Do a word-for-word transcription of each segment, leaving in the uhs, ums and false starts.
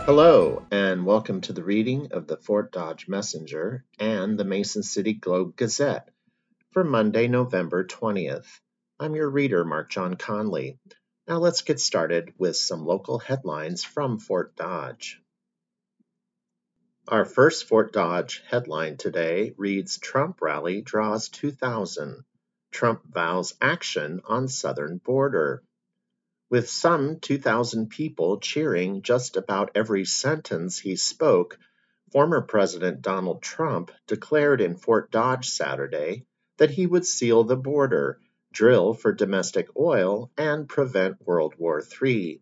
Hello, and welcome to the reading of the Fort Dodge Messenger and the Mason City Globe Gazette for Monday, November twentieth. I'm your reader, Mark John Conley. Now let's get started with some local headlines from Fort Dodge. Our first Fort Dodge headline today reads, Trump rally draws two thousand. Trump vows action on southern border. With some two thousand people cheering just about every sentence he spoke, former President Donald Trump declared in Fort Dodge Saturday that he would seal the border, drill for domestic oil, and prevent World War Three.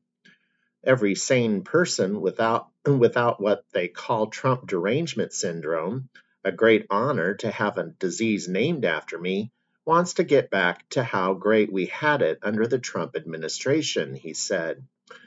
Every sane person without, without what they call Trump derangement syndrome, a great honor to have a disease named after me, wants to get back to how great we had it under the Trump administration, he said.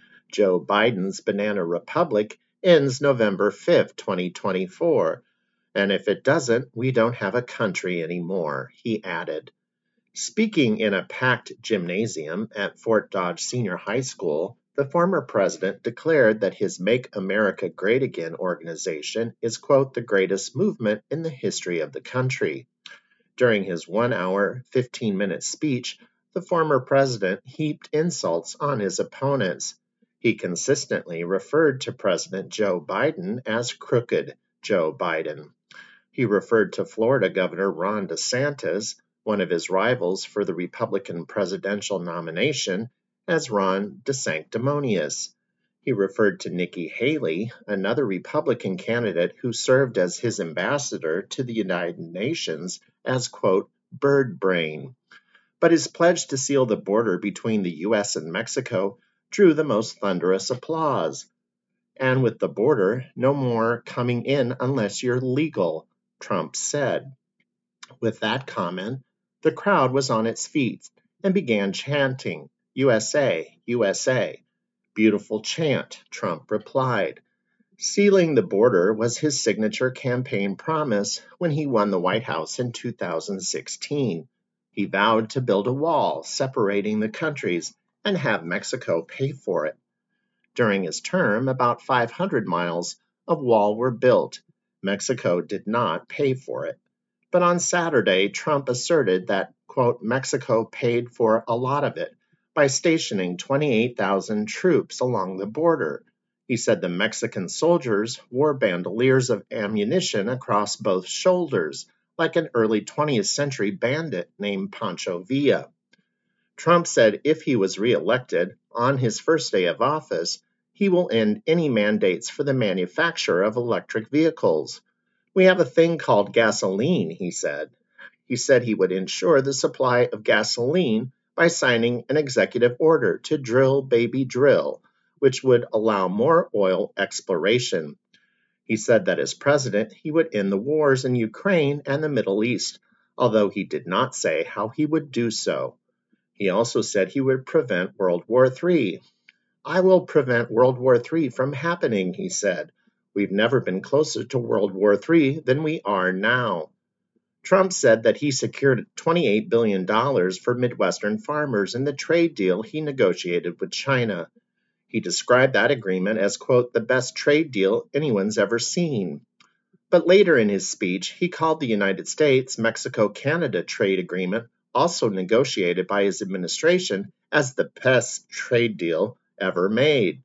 Joe Biden's Banana Republic ends November fifth, twenty twenty-four, and if it doesn't, we don't have a country anymore, he added. Speaking in a packed gymnasium at Fort Dodge Senior High School, the former president declared that his Make America Great Again organization is, quote, the greatest movement in the history of the country. During his one-hour, fifteen-minute speech, the former president heaped insults on his opponents. He consistently referred to President Joe Biden as Crooked Joe Biden. He referred to Florida Governor Ron DeSantis, one of his rivals for the Republican presidential nomination, as Ron DeSanctimonious. He referred to Nikki Haley, another Republican candidate who served as his ambassador to the United Nations, as, quote, bird brain. But his pledge to seal the border between the U S and Mexico drew the most thunderous applause. And with the border, no more coming in unless you're legal, Trump said. With that comment, the crowd was on its feet and began chanting, U S A, U S A. Beautiful chant, Trump replied. Sealing the border was his signature campaign promise when he won the White House in two thousand sixteen. He vowed to build a wall separating the countries and have Mexico pay for it. During his term, about five hundred miles of wall were built. Mexico did not pay for it. But on Saturday, Trump asserted that, quote, Mexico paid for a lot of it by stationing twenty-eight thousand troops along the border. He said the Mexican soldiers wore bandoliers of ammunition across both shoulders, like an early twentieth century bandit named Pancho Villa. Trump said if he was reelected, on his first day of office, he will end any mandates for the manufacture of electric vehicles. We have a thing called gasoline, he said. He said he would ensure the supply of gasoline by signing an executive order to drill, baby, drill, which would allow more oil exploration. He said that as president, he would end the wars in Ukraine and the Middle East, although he did not say how he would do so. He also said he would prevent World War Three. I will prevent World War Three from happening, he said. We've never been closer to World War Three than we are now. Trump said that he secured twenty-eight billion dollars for Midwestern farmers in the trade deal he negotiated with China. He described that agreement as, quote, the best trade deal anyone's ever seen. But later in his speech, he called the United States-Mexico-Canada trade agreement, also negotiated by his administration, as the best trade deal ever made.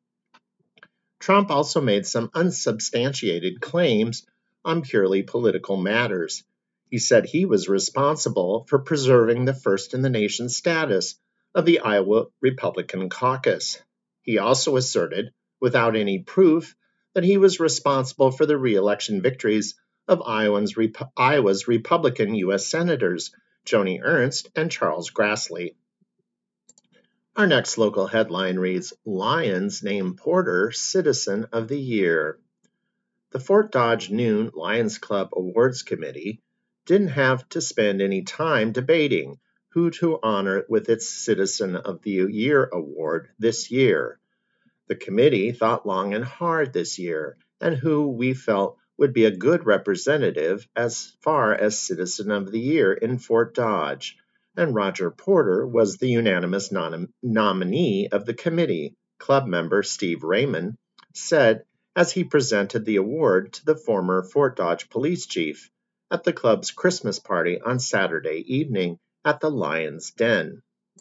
Trump also made some unsubstantiated claims on purely political matters. He said he was responsible for preserving the first-in-the-nation status of the Iowa Republican caucus. He also asserted, without any proof, that he was responsible for the re-election victories of Iowa's, Rep- Iowa's Republican U S Senators, Joni Ernst and Charles Grassley. Our next local headline reads, Lions name Porter Citizen of the Year. The Fort Dodge Noon Lions Club Awards Committee didn't have to spend any time debating who to honor with its Citizen of the Year award this year. The committee thought long and hard this year, and who we felt would be a good representative as far as Citizen of the Year in Fort Dodge, and Roger Porter was the unanimous nom- nominee of the committee. Club member Steve Raymond said, as he presented the award to the former Fort Dodge police chief at the club's Christmas party on Saturday evening at the Lion's Den.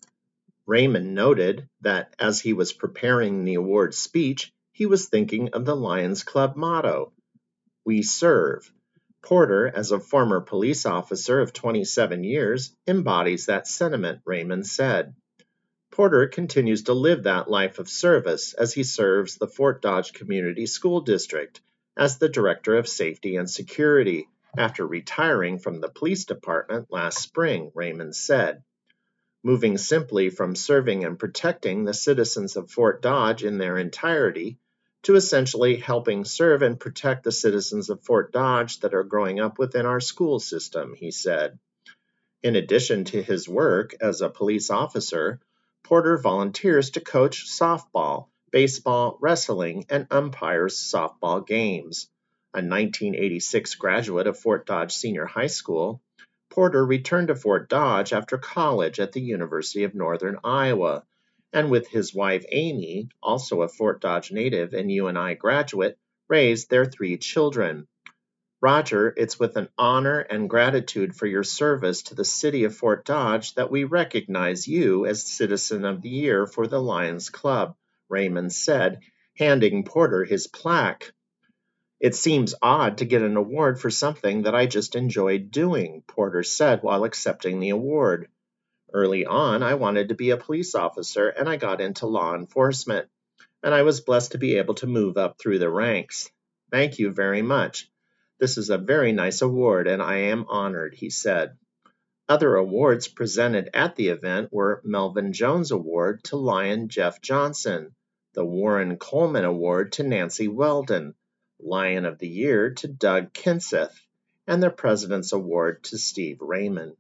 Raymond noted that as he was preparing the award speech, he was thinking of the Lions Club motto, "We serve." Porter, as a former police officer of twenty-seven years, embodies that sentiment, Raymond said. Porter continues to live that life of service as he serves the Fort Dodge Community School District as the Director of Safety and Security after retiring from the police department last spring, Raymond said. Moving simply from serving and protecting the citizens of Fort Dodge in their entirety to essentially helping serve and protect the citizens of Fort Dodge that are growing up within our school system, he said. In addition to his work as a police officer, Porter volunteers to coach softball, baseball, wrestling, and umpires softball games. A nineteen eighty-six graduate of Fort Dodge Senior High School, Porter returned to Fort Dodge after college at the University of Northern Iowa, and with his wife Amy, also a Fort Dodge native and U N I graduate, raised their three children. Roger, it's with an honor and gratitude for your service to the city of Fort Dodge that we recognize you as Citizen of the Year for the Lions Club, Raymond said, handing Porter his plaque. It seems odd to get an award for something that I just enjoyed doing, Porter said while accepting the award. Early on, I wanted to be a police officer and I got into law enforcement, and I was blessed to be able to move up through the ranks. Thank you very much. This is a very nice award and I am honored, he said. Other awards presented at the event were Melvin Jones Award to Lion Jeff Johnson, the Warren Coleman Award to Nancy Weldon, Lion of the Year to Doug Kenseth, and the President's Award to Steve Raymond.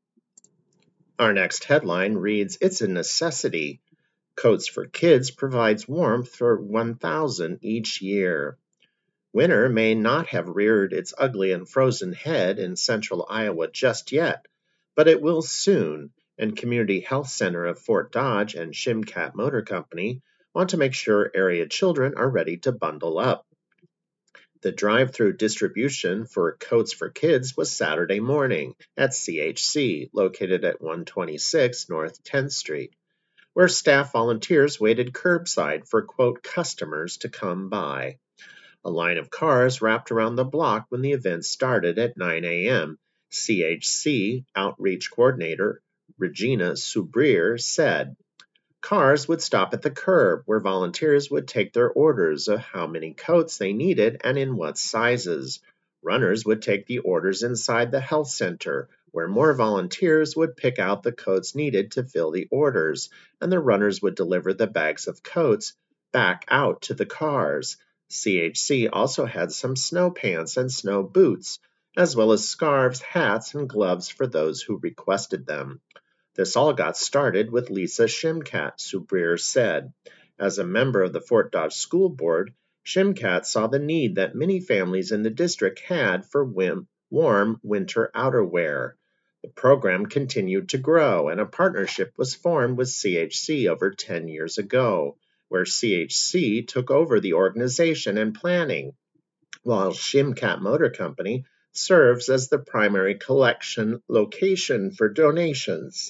Our next headline reads, "It's a necessity. Coats for Kids provides warmth for one thousand each year." Winter may not have reared its ugly and frozen head in central Iowa just yet, but it will soon, and Community Health Center of Fort Dodge and Shimcat Motor Company want to make sure area children are ready to bundle up. The drive-through distribution for Coats for Kids was Saturday morning at C H C, located at one twenty-six North tenth Street, where staff volunteers waited curbside for, quote, customers to come by. A line of cars wrapped around the block when the event started at nine a.m., C H C Outreach Coordinator Regina Subrier said. Cars would stop at the curb, where volunteers would take their orders of how many coats they needed and in what sizes. Runners would take the orders inside the health center, where more volunteers would pick out the coats needed to fill the orders, and the runners would deliver the bags of coats back out to the cars. C H C also had some snow pants and snow boots, as well as scarves, hats, and gloves for those who requested them. This all got started with Lisa Shimcat, Subrier said. As a member of the Fort Dodge School Board, Shimcat saw the need that many families in the district had for whim, warm winter outerwear. The program continued to grow, and a partnership was formed with C H C over ten years ago, where C H C took over the organization and planning, while Shimcat Motor Company serves as the primary collection location for donations.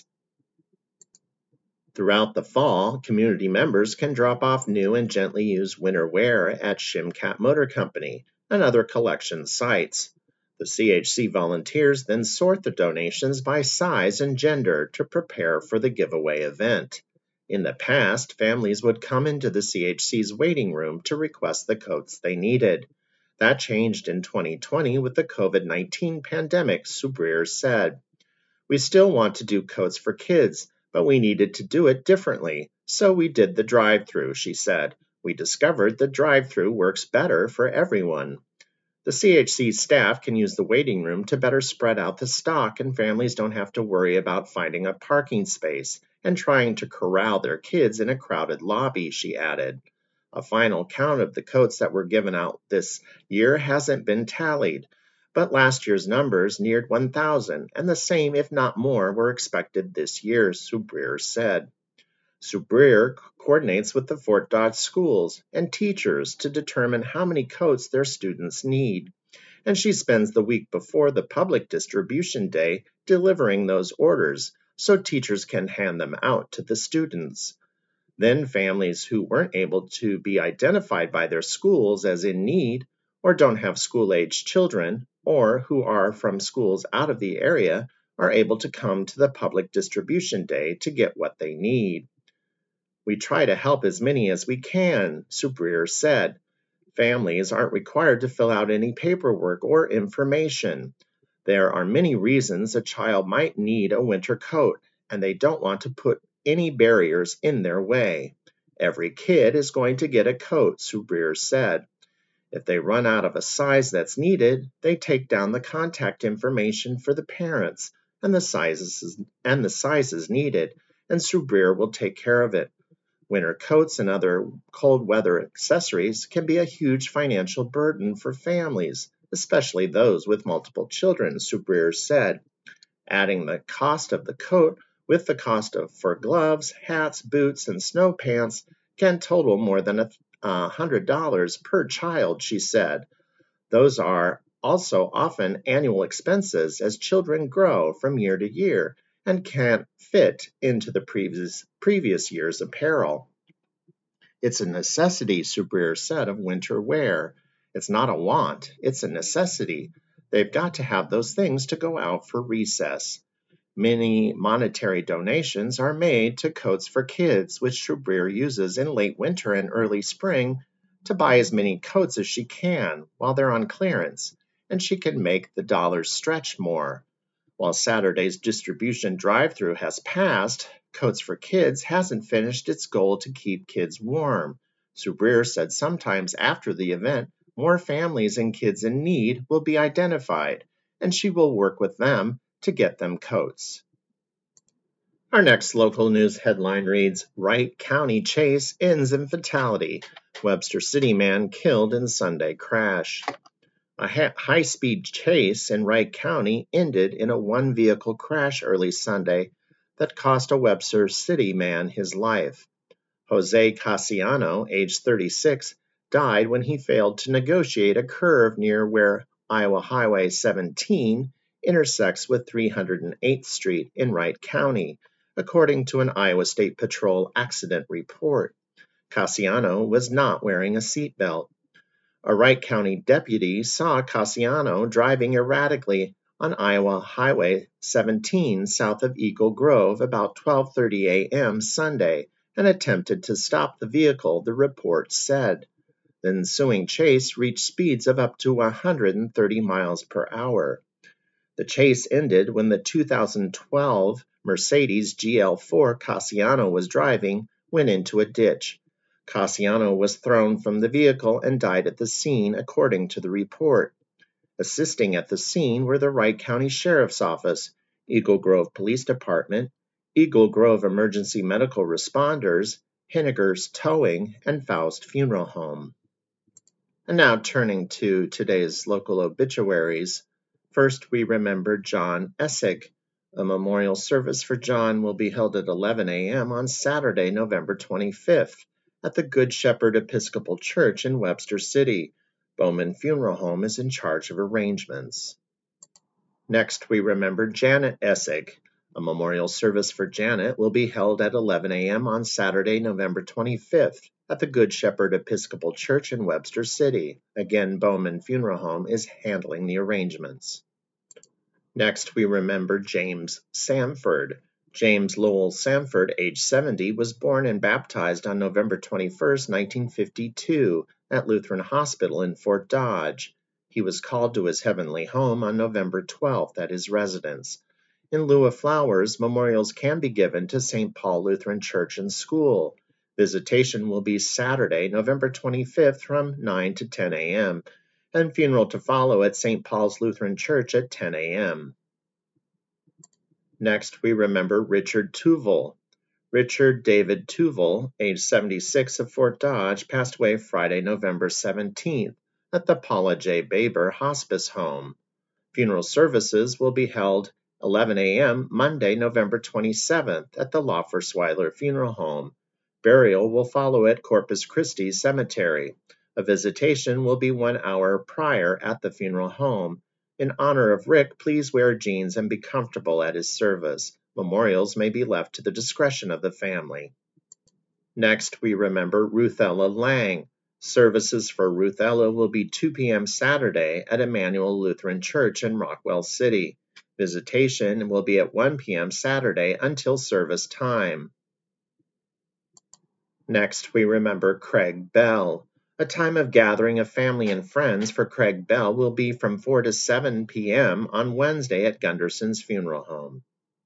Throughout the fall, community members can drop off new and gently used winter wear at Shimcat Motor Company and other collection sites. The C H C volunteers then sort the donations by size and gender to prepare for the giveaway event. In the past, families would come into the C H C's waiting room to request the coats they needed. That changed in twenty twenty with the COVID nineteen pandemic, Subrier said. We still want to do Coats for Kids, but we needed to do it differently, so we did the drive-through, she said. We discovered the drive-through works better for everyone. The C H C staff can use the waiting room to better spread out the stock, and families don't have to worry about finding a parking space and trying to corral their kids in a crowded lobby, she added. A final count of the coats that were given out this year hasn't been tallied, but last year's numbers neared one thousand, and the same, if not more, were expected this year, Subrier said. Sue Breer coordinates with the Fort Dodge schools and teachers to determine how many coats their students need, and she spends the week before the public distribution day delivering those orders so teachers can hand them out to the students. Then families who weren't able to be identified by their schools as in need, or don't have school-aged children, or who are from schools out of the area, are able to come to the public distribution day to get what they need. We try to help as many as we can, Sue Breer said. Families aren't required to fill out any paperwork or information. There are many reasons a child might need a winter coat, and they don't want to put any barriers in their way. Every kid is going to get a coat, Sue Breer said. If they run out of a size that's needed, they take down the contact information for the parents and the sizes and the sizes needed, and Sue Breer will take care of it. Winter coats and other cold weather accessories can be a huge financial burden for families, especially those with multiple children, Sue Breer said. Adding the cost of the coat with the cost of for gloves, hats, boots, and snow pants can total more than a one hundred dollars per child, she said. Those are also often annual expenses as children grow from year to year and can't fit into the previous, previous year's apparel. It's a necessity, Sue Breer said of winter wear. It's not a want, it's a necessity. They've got to have those things to go out for recess. Many monetary donations are made to Coats for Kids, which Sue Breer uses in late winter and early spring to buy as many coats as she can while they're on clearance, and she can make the dollars stretch more. While Saturday's distribution drive-through has passed, Coats for Kids hasn't finished its goal to keep kids warm. Sue Breer said sometimes after the event, more families and kids in need will be identified, and she will work with them to get them coats. Our next local news headline reads, Wright County chase ends in fatality. Webster City man killed in Sunday crash. A high-speed chase in Wright County ended in a one-vehicle crash early Sunday that cost a Webster City man his life. Jose Casiano, age thirty-six, died when he failed to negotiate a curve near where Iowa Highway seventeen intersects with three hundred eighth Street in Wright County, according to an Iowa State Patrol accident report. Casiano was not wearing a seatbelt. A Wright County deputy saw Casiano driving erratically on Iowa Highway seventeen south of Eagle Grove about twelve thirty a.m. Sunday and attempted to stop the vehicle, the report said. The ensuing chase reached speeds of up to one hundred thirty miles per hour. The chase ended when the two thousand twelve Mercedes G L four Casiano was driving went into a ditch. Casiano was thrown from the vehicle and died at the scene, according to the report. Assisting at the scene were the Wright County Sheriff's Office, Eagle Grove Police Department, Eagle Grove Emergency Medical Responders, Henniger's Towing, and Faust Funeral Home. And now turning to today's local obituaries. First, we remember John Essig. A memorial service for John will be held at eleven a.m. on Saturday, November twenty-fifth, at the Good Shepherd Episcopal Church in Webster City. Bowman Funeral Home is in charge of arrangements. Next, we remember Janet Essig. A memorial service for Janet will be held at eleven a.m. on Saturday, November twenty-fifth, at the Good Shepherd Episcopal Church in Webster City. Again, Bowman Funeral Home is handling the arrangements. Next, we remember James Samford. James Lowell Samford, age seventy, was born and baptized on November twenty-first, nineteen fifty-two, at Lutheran Hospital in Fort Dodge. He was called to his heavenly home on November twelfth at his residence. In lieu of flowers, memorials can be given to Saint Paul Lutheran Church and School. Visitation will be Saturday, November twenty-fifth from nine to ten a.m., and funeral to follow at Saint Paul's Lutheran Church at ten a.m. Next, we remember Richard Tuville. Richard David Tuville, age seventy-six, of Fort Dodge, passed away Friday, November seventeenth, at the Paula J. Baber Hospice Home. Funeral services will be held eleven a m Monday, November twenty-seventh at the Laufersweiler Funeral Home. Burial will follow at Corpus Christi Cemetery. A visitation will be one hour prior at the funeral home. In honor of Rick, please wear jeans and be comfortable at his service. Memorials may be left to the discretion of the family. Next, we remember Ruthella Lang. Services for Ruthella will be two p m Saturday at Emmanuel Lutheran Church in Rockwell City. Visitation will be at one p m Saturday until service time. Next, we remember Craig Bell. A time of gathering of family and friends for Craig Bell will be from four to seven p m on Wednesday at Gunderson's Funeral Home.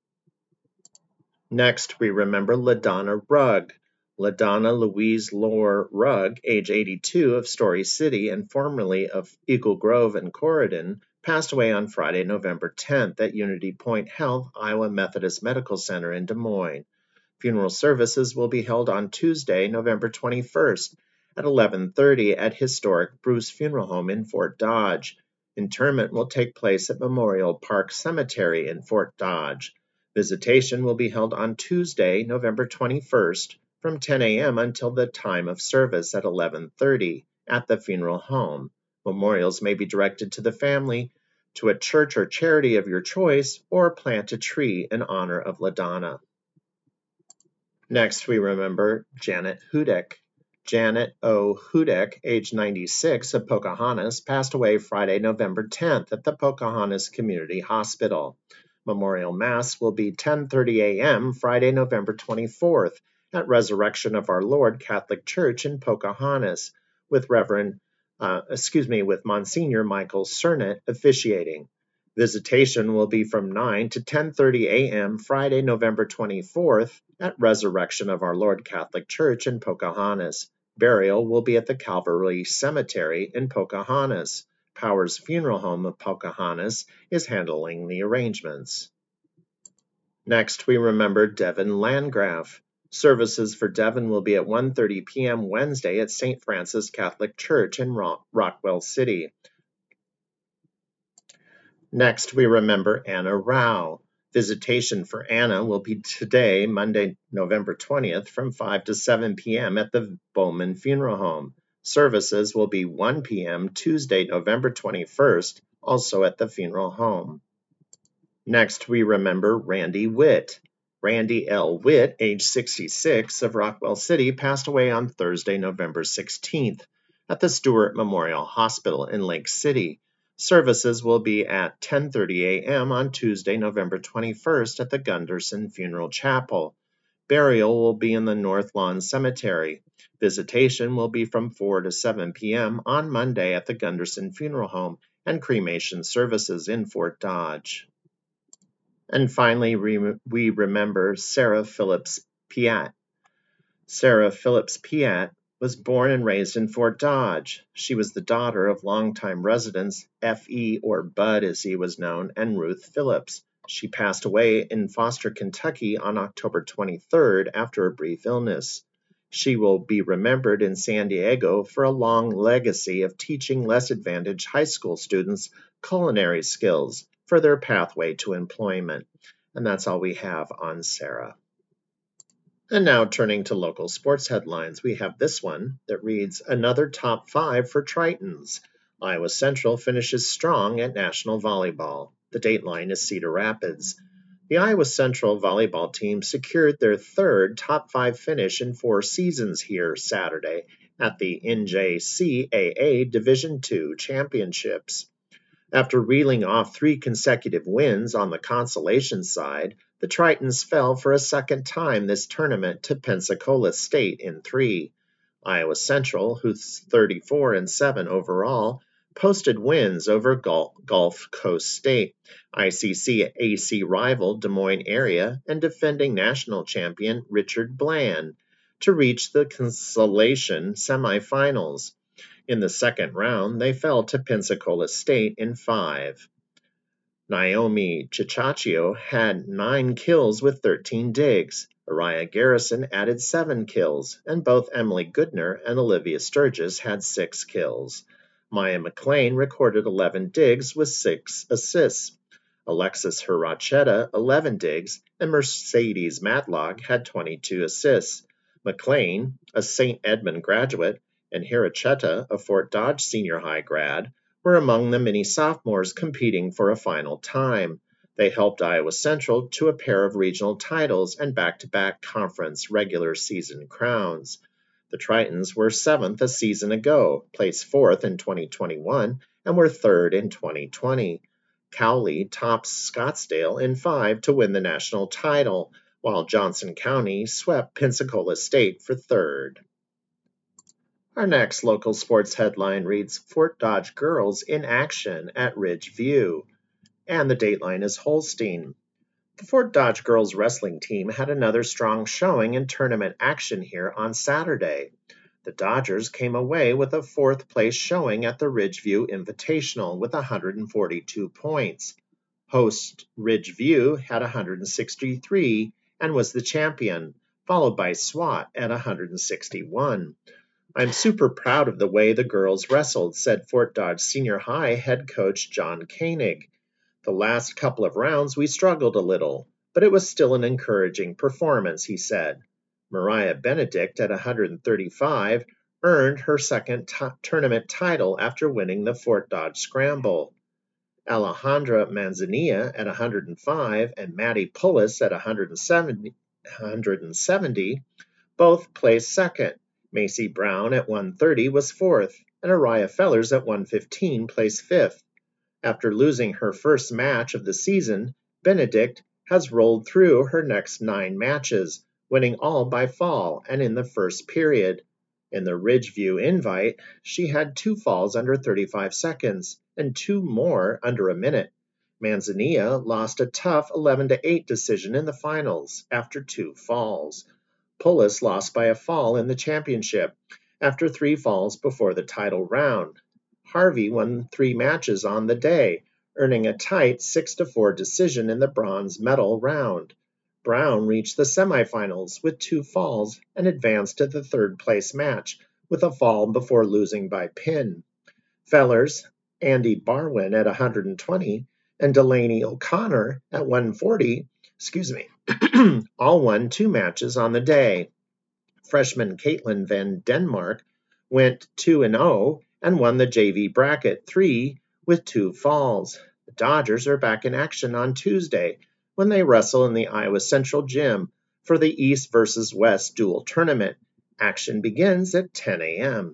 Next, we remember LaDonna Rugg. LaDonna Louise Lore Rugg, age eighty-two, of Story City and formerly of Eagle Grove and Corydon, passed away on Friday, November tenth at Unity Point Health, Iowa Methodist Medical Center in Des Moines. Funeral services will be held on Tuesday, November twenty-first at eleven thirty at historic Bruce Funeral Home in Fort Dodge. Interment will take place at Memorial Park Cemetery in Fort Dodge. Visitation will be held on Tuesday, November twenty-first from ten a m until the time of service at eleven thirty at the funeral home. Memorials may be directed to the family, to a church or charity of your choice, or plant a tree in honor of LaDonna. Next, we remember Janet Hudek. Janet O. Hudek, age ninety-six, of Pocahontas, passed away Friday, November tenth at the Pocahontas Community Hospital. Memorial Mass will be ten thirty a m Friday, November twenty-fourth at Resurrection of Our Lord Catholic Church in Pocahontas, with Reverend, uh, excuse me, with Monsignor Michael Cernett officiating. Visitation will be from nine to ten thirty a m Friday, November twenty-fourth at Resurrection of Our Lord Catholic Church in Pocahontas. Burial will be at the Calvary Cemetery in Pocahontas. Powers Funeral Home of Pocahontas is handling the arrangements. Next, we remember Devin Landgraf. Services for Devin will be at one thirty p m Wednesday at Saint Francis Catholic Church in Rock- Rockwell City. Next, we remember Anna Rao. Visitation for Anna will be today, Monday, November twentieth, from five to seven p m at the Bowman Funeral Home. Services will be one p m Tuesday, November twenty-first, also at the funeral home. Next, we remember Randy Witt. Randy L. Witt, age sixty-six, of Rockwell City, passed away on Thursday, November sixteenth, at the Stewart Memorial Hospital in Lake City. Services will be at ten thirty a m on Tuesday, November twenty-first, at the Gunderson Funeral Chapel. Burial will be in the North Lawn Cemetery. Visitation will be from four to seven p m on Monday at the Gunderson Funeral Home, and cremation services in Fort Dodge. And finally, we remember Sarah Phillips Piatt. Sarah Phillips Piatt was born and raised in Fort Dodge. She was the daughter of longtime residents F E, or Bud as he was known, and Ruth Phillips. She passed away in Foster, Kentucky on October twenty-third after a brief illness. She will be remembered in San Diego for a long legacy of teaching less advantaged high school students culinary skills for their pathway to employment. And that's all we have on Sarah. And now turning to local sports headlines, we have this one that reads, another top five for Tritons. Iowa Central finishes strong at National Volleyball. The dateline is Cedar Rapids. The Iowa Central volleyball team secured their third top five finish in four seasons here Saturday at the N J C A A Division two Championships. After reeling off three consecutive wins on the consolation side, the Tritons fell for a second time this tournament to Pensacola State in three. Iowa Central, who's thirty-four and seven overall, posted wins over Gulf Coast State, I C C A C rival Des Moines area, and defending national champion Richard Bland to reach the consolation semifinals. In the second round, they fell to Pensacola State in five. Naomi Chicaccio had nine kills with thirteen digs. Araya Garrison added seven kills, and both Emily Goodner and Olivia Sturgis had six kills. Maya McLean recorded eleven digs with six assists. Alexis Hiracheta, eleven digs, and Mercedes Matlock had twenty-two assists. McLean, a Saint Edmund graduate, and Hiracheta, a Fort Dodge senior high grad, were among the many sophomores competing for a final time. They helped Iowa Central to a pair of regional titles and back-to-back conference regular season crowns. The Tritons were seventh a season ago, placed fourth in twenty twenty-one, and were third in twenty twenty. Cowley tops Scottsdale in five to win the national title, while Johnson County swept Pensacola State for third. Our next local sports headline reads, Fort Dodge girls in action at Ridge View, and the dateline is Holstein. The Fort Dodge girls wrestling team had another strong showing in tournament action here on Saturday. The Dodgers came away with a fourth place showing at the Ridgeview Invitational with one hundred forty-two points. Host Ridgeview had one hundred sixty-three and was the champion, followed by SWAT at one hundred sixty-one. I'm super proud of the way the girls wrestled, said Fort Dodge Senior High head coach John Koenig. The last couple of rounds we struggled a little, but it was still an encouraging performance, he said. Mariah Benedict at one hundred thirty-five earned her second t- tournament title after winning the Fort Dodge Scramble. Alejandra Manzanilla at one hundred five and Maddie Pullis at one hundred seventy both placed second. Macy Brown at one hundred thirty was fourth, and Araya Fellers at one hundred fifteen placed fifth. After losing her first match of the season, Benedict has rolled through her next nine matches, winning all by fall and in the first period. In the Ridgeview Invite, she had two falls under thirty-five seconds and two more under a minute. Manzanilla lost a tough eleven to eight decision in the finals after two falls. Pullis lost by a fall in the championship after three falls before the title round. Harvey won three matches on the day, earning a tight six to four decision in the bronze medal round. Brown reached the semifinals with two falls and advanced to the third place match with a fall before losing by pin. Fellers, Andy Barwin at one hundred twenty, and Delaney O'Connor at one hundred forty, excuse me, all won two matches on the day. Freshman Caitlin Van Denmark went two and oh and won the J V bracket three with two falls. The Dodgers are back in action on Tuesday when they wrestle in the Iowa Central Gym for the East versus West dual tournament. Action begins at ten a.m.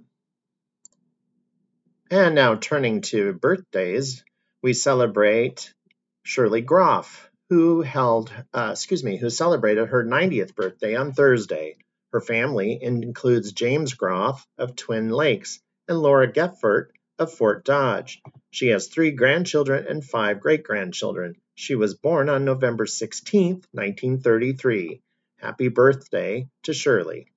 And now turning to birthdays, we celebrate Shirley Groff, who held, uh, excuse me, who celebrated her ninetieth birthday on Thursday. Her family includes James Groff of Twin Lakes and Laura Geffert of Fort Dodge. She has three grandchildren and five great-grandchildren. She was born on November sixteenth, nineteen thirty-three. Happy birthday to Shirley.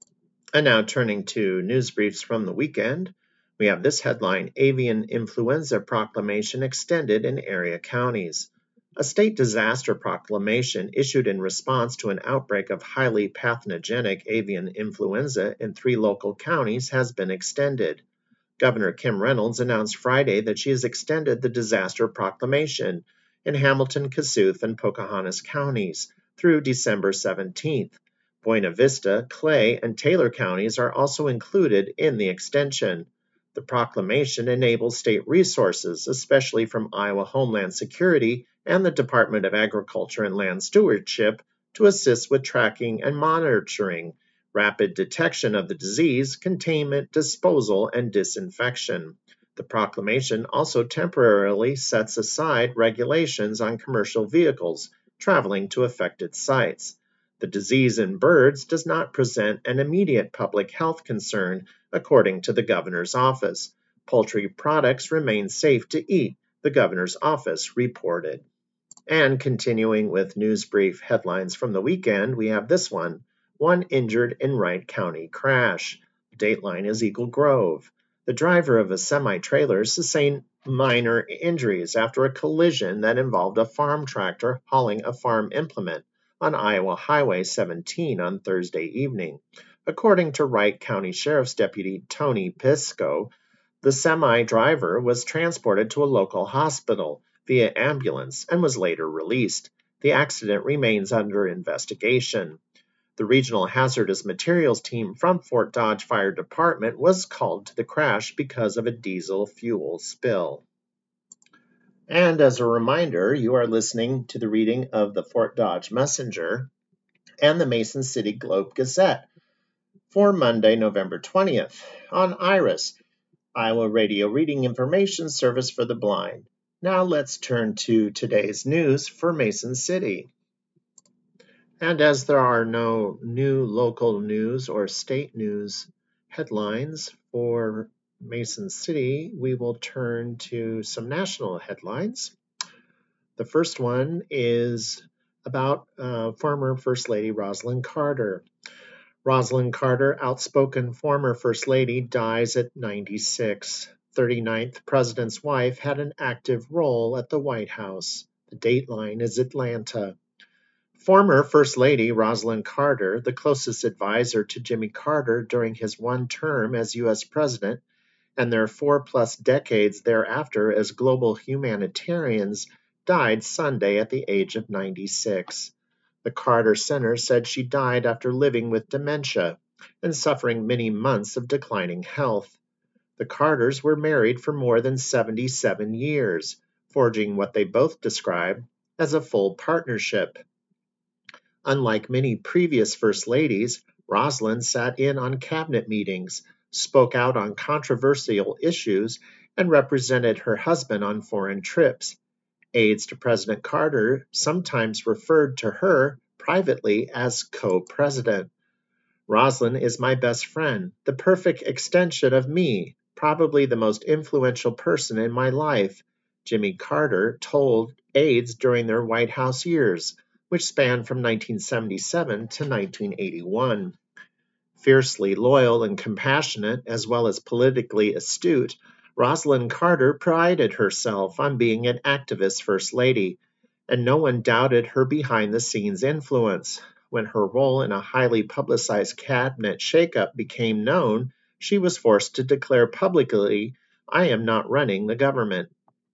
And now turning to news briefs from the weekend, we have this headline, Avian Influenza Proclamation Extended in Area Counties. A state disaster proclamation issued in response to an outbreak of highly pathogenic avian influenza in three local counties has been extended. Governor Kim Reynolds announced Friday that she has extended the disaster proclamation in Hamilton, Kossuth, and Pocahontas counties through December seventeenth. Buena Vista, Clay, and Taylor counties are also included in the extension. The proclamation enables state resources, especially from Iowa Homeland Security and the Department of Agriculture and Land Stewardship, to assist with tracking and monitoring, rapid detection of the disease, containment, disposal, and disinfection. The proclamation also temporarily sets aside regulations on commercial vehicles traveling to affected sites. The disease in birds does not present an immediate public health concern, according to the governor's office. Poultry products remain safe to eat, the governor's office reported. And continuing with news brief headlines from the weekend, we have this one, one injured in Wright County crash. Dateline is Eagle Grove. The driver of a semi-trailer sustained minor injuries after a collision that involved a farm tractor hauling a farm implement on Iowa Highway seventeen on Thursday evening. According to Wright County Sheriff's Deputy Tony Pisco, the semi-driver was transported to a local hospital. via ambulance and was later released. The accident remains under investigation. The Regional Hazardous Materials team from Fort Dodge Fire Department was called to the crash because of a diesel fuel spill. And as a reminder, you are listening to the reading of the Fort Dodge Messenger and the Mason City Globe Gazette for Monday, November twentieth on IRIS, Iowa Radio Reading Information Service for the Blind. Now let's turn to today's news for Mason City. And as there are no new local news or state news headlines for Mason City, we will turn to some national headlines. The first one is about uh, former First Lady Rosalynn Carter. Rosalynn Carter, outspoken former First Lady, dies at ninety-six. thirty-ninth President's wife had an active role at the White House. The dateline is Atlanta. Former First Lady Rosalynn Carter, the closest advisor to Jimmy Carter during his one term as U S President and their four-plus decades thereafter as global humanitarians, died Sunday at the age of ninety-six. The Carter Center said she died after living with dementia and suffering many months of declining health. The Carters were married for more than seventy-seven years, forging what they both described as a full partnership. Unlike many previous First Ladies, Rosalynn sat in on cabinet meetings, spoke out on controversial issues, and represented her husband on foreign trips. Aides to President Carter sometimes referred to her privately as co-president. Rosalynn is my best friend, the perfect extension of me, probably the most influential person in my life, Jimmy Carter told aides during their White House years, which spanned from nineteen seventy-seven to nineteen eighty-one. Fiercely loyal and compassionate, as well as politically astute, Rosalynn Carter prided herself on being an activist First Lady, and no one doubted her behind-the-scenes influence. When her role in a highly publicized cabinet shakeup became known, she was forced to declare publicly, "I am not running the government."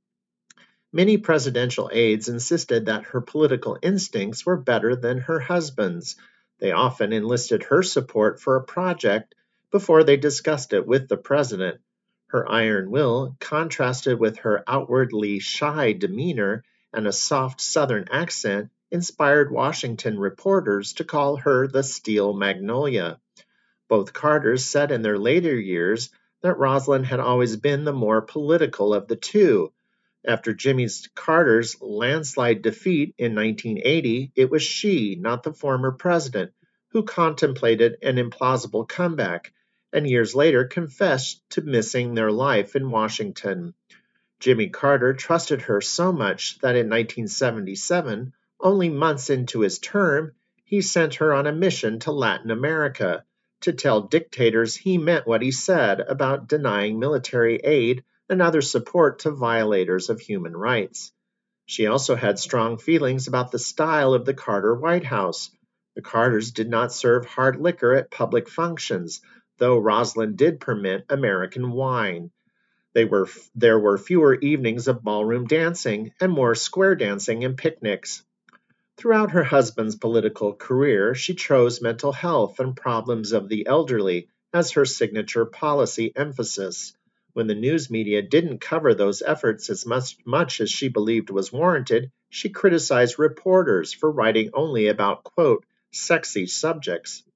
Many presidential aides insisted that her political instincts were better than her husband's. They often enlisted her support for a project before they discussed it with the president. Her iron will, contrasted with her outwardly shy demeanor and a soft Southern accent, inspired Washington reporters to call her the Steel Magnolia. Both Carters said in their later years that Rosalynn had always been the more political of the two. After Jimmy Carter's landslide defeat in nineteen eighty, it was she, not the former president, who contemplated an implausible comeback, and years later confessed to missing their life in Washington. Jimmy Carter trusted her so much that in nineteen seventy-seven, only months into his term, he sent her on a mission to Latin America to tell dictators he meant what he said about denying military aid and other support to violators of human rights. She also had strong feelings about the style of the Carter White House. The Carters did not serve hard liquor at public functions, though Rosalynn did permit American wine. They were, there were fewer evenings of ballroom dancing and more square dancing and picnics. Throughout her husband's political career, she chose mental health and problems of the elderly as her signature policy emphasis. When the news media didn't cover those efforts as much, much as she believed was warranted, she criticized reporters for writing only about, quote, sexy subjects.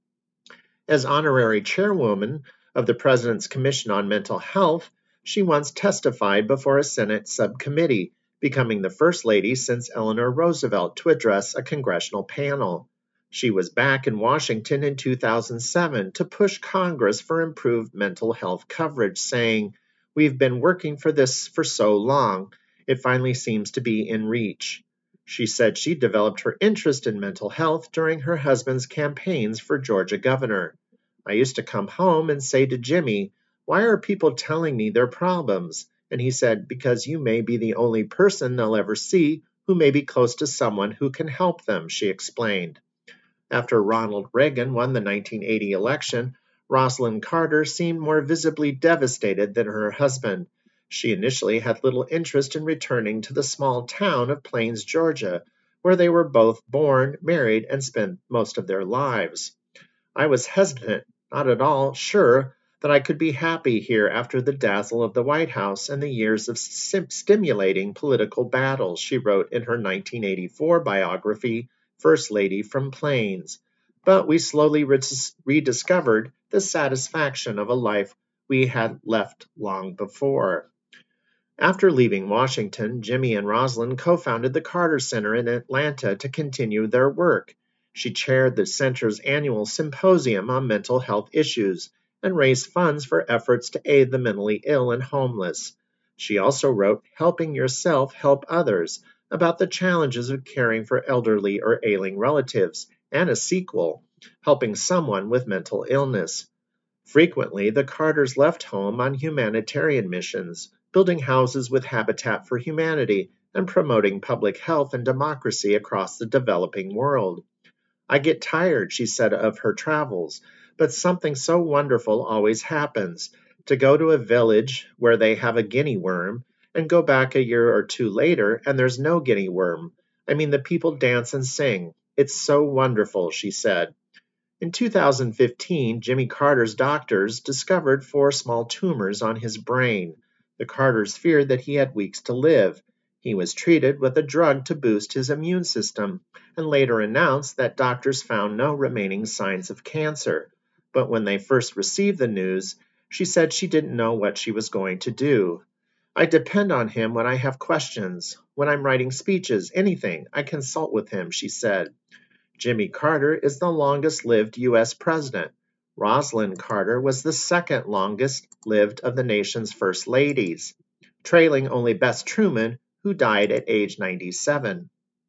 As honorary chairwoman of the President's Commission on Mental Health, she once testified before a Senate subcommittee, becoming the first lady since Eleanor Roosevelt to address a congressional panel. She was back in Washington in two thousand seven to push Congress for improved mental health coverage, saying, "We've been working for this for so long, it finally seems to be in reach." She said she developed her interest in mental health during her husband's campaigns for Georgia governor. "I used to come home and say to Jimmy, 'Why are people telling me their problems?' And he said, 'Because you may be the only person they'll ever see who may be close to someone who can help them,'" she explained. After Ronald Reagan won the nineteen eighty election, Rosalynn Carter seemed more visibly devastated than her husband. She initially had little interest in returning to the small town of Plains, Georgia, where they were both born, married, and spent most of their lives. I was hesitant, not at all sure that I could be happy here after the dazzle of the White House and the years of sim- stimulating political battles, she wrote in her nineteen eighty-four biography, First Lady from Plains. But we slowly redis- rediscovered the satisfaction of a life we had left long before. After leaving Washington, Jimmy and Rosalind co-founded the Carter Center in Atlanta to continue their work. She chaired the center's annual symposium on mental health issues and raised funds for efforts to aid the mentally ill and homeless. She also wrote Helping Yourself, Help Others, about the challenges of caring for elderly or ailing relatives, and a sequel, Helping Someone with Mental Illness. Frequently, the Carters left home on humanitarian missions, building houses with Habitat for Humanity and promoting public health and democracy across the developing world. I get tired, she said of her travels, but something so wonderful always happens. To go to a village where they have a guinea worm and go back a year or two later and there's no guinea worm. I mean, the people dance and sing. It's so wonderful, she said. In two thousand fifteen, Jimmy Carter's doctors discovered four small tumors on his brain. The Carters feared that he had weeks to live. He was treated with a drug to boost his immune system, and later announced that doctors found no remaining signs of cancer. But when they first received the news, she said she didn't know what she was going to do. I depend on him when I have questions. When I'm writing speeches, anything, I consult with him, she said. Jimmy Carter is the longest-lived U S president. Rosalind Carter was the second longest-lived of the nation's first ladies, trailing only Bess Truman, who died at age ninety-seven.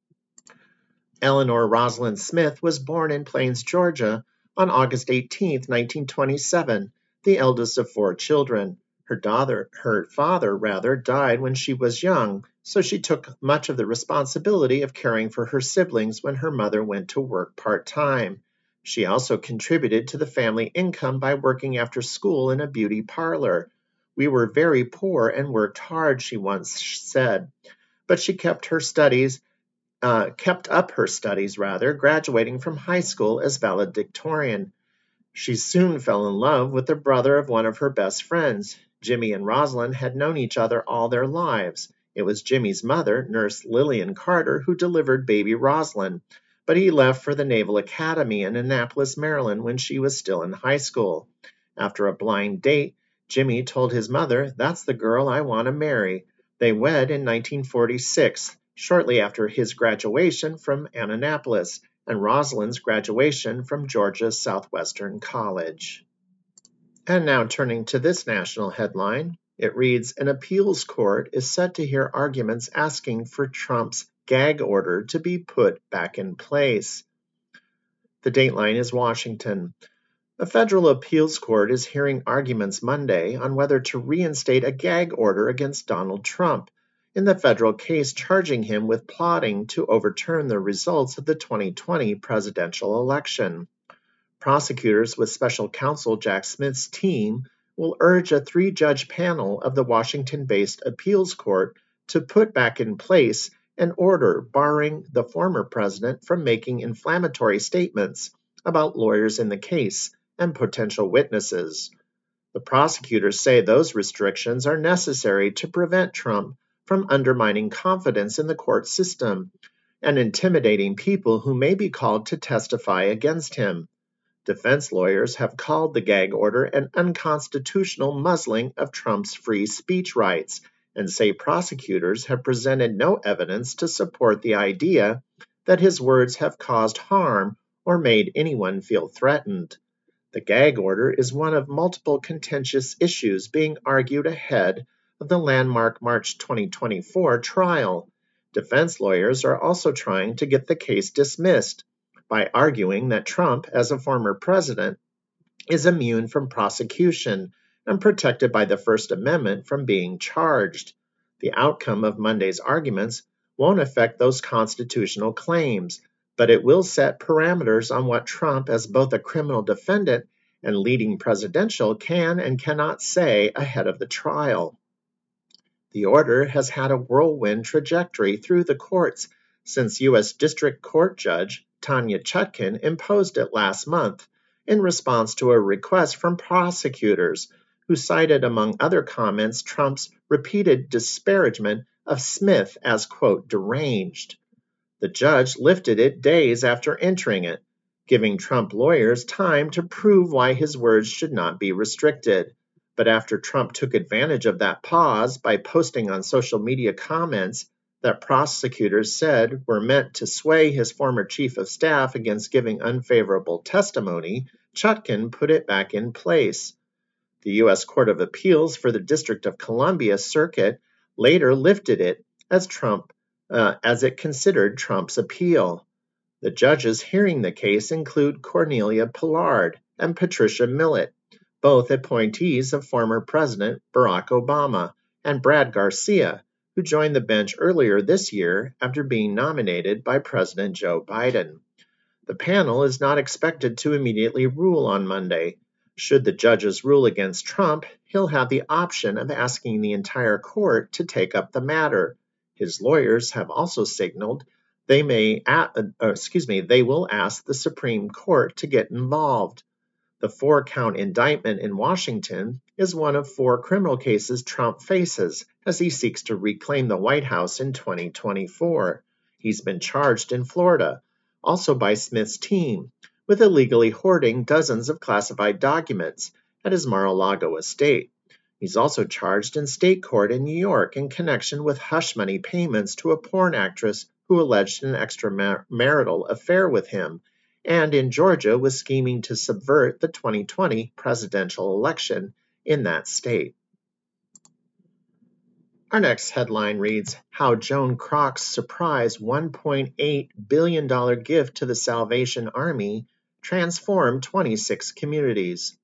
Eleanor Rosalind Smith was born in Plains, Georgia, on August eighteenth, nineteen twenty-seven, the eldest of four children. Her daughter, her father rather, died when she was young, so she took much of the responsibility of caring for her siblings when her mother went to work part-time. She also contributed to the family income by working after school in a beauty parlor. We were very poor and worked hard, she once said, but she kept her studies Uh, kept up her studies, rather, graduating from high school as valedictorian. She soon fell in love with the brother of one of her best friends. Jimmy and Rosalind had known each other all their lives. It was Jimmy's mother, Nurse Lillian Carter, who delivered baby Rosalind, but he left for the Naval Academy in Annapolis, Maryland, when she was still in high school. After a blind date, Jimmy told his mother, "That's the girl I want to marry." They wed in nineteen forty-six, shortly after his graduation from Annapolis and Rosalind's graduation from Georgia Southwestern College. And now turning to this national headline, it reads, An appeals court is set to hear arguments asking for Trump's gag order to be put back in place. The dateline is Washington. A federal appeals court is hearing arguments Monday on whether to reinstate a gag order against Donald Trump in the federal case charging him with plotting to overturn the results of the twenty twenty presidential election. Prosecutors with special counsel Jack Smith's team will urge a three-judge panel of the Washington-based appeals court to put back in place an order barring the former president from making inflammatory statements about lawyers in the case and potential witnesses. The prosecutors say those restrictions are necessary to prevent Trump from undermining confidence in the court system and intimidating people who may be called to testify against him. Defense lawyers have called the gag order an unconstitutional muzzling of Trump's free speech rights and say prosecutors have presented no evidence to support the idea that his words have caused harm or made anyone feel threatened. The gag order is one of multiple contentious issues being argued ahead of the landmark March twenty twenty-four trial. Defense lawyers are also trying to get the case dismissed by arguing that Trump, as a former president, is immune from prosecution and protected by the First Amendment from being charged. The outcome of Monday's arguments won't affect those constitutional claims, but it will set parameters on what Trump, as both a criminal defendant and leading presidential, can and cannot say ahead of the trial. The order has had a whirlwind trajectory through the courts since U S District Court Judge Tanya Chutkan imposed it last month in response to a request from prosecutors who cited, among other comments, Trump's repeated disparagement of Smith as, quote, deranged. The judge lifted it days after entering it, giving Trump lawyers time to prove why his words should not be restricted. But after Trump took advantage of that pause by posting on social media comments that prosecutors said were meant to sway his former chief of staff against giving unfavorable testimony, Chutkan put it back in place. The U S Court of Appeals for the District of Columbia Circuit later lifted it as Trump uh, as it considered Trump's appeal. The judges hearing the case include Cornelia Pollard and Patricia Millett, both appointees of former President Barack Obama, and Brad Garcia, who joined the bench earlier this year after being nominated by President Joe Biden. The panel is not expected to immediately rule on Monday. Should the judges rule against Trump, he'll have the option of asking the entire court to take up the matter. His lawyers have also signaled they may, uh, excuse me, they will ask the Supreme Court to get involved. The four-count indictment in Washington is one of four criminal cases Trump faces as he seeks to reclaim the White House in twenty twenty-four. He's been charged in Florida, also by Smith's team, with illegally hoarding dozens of classified documents at his Mar-a-Lago estate. He's also charged in state court in New York in connection with hush money payments to a porn actress who alleged an extramarital affair with him, and in Georgia with scheming to subvert the twenty twenty presidential election in that state. Our next headline reads, How Joan Croc's surprise one point eight billion dollars gift to the Salvation Army transformed twenty-six communities.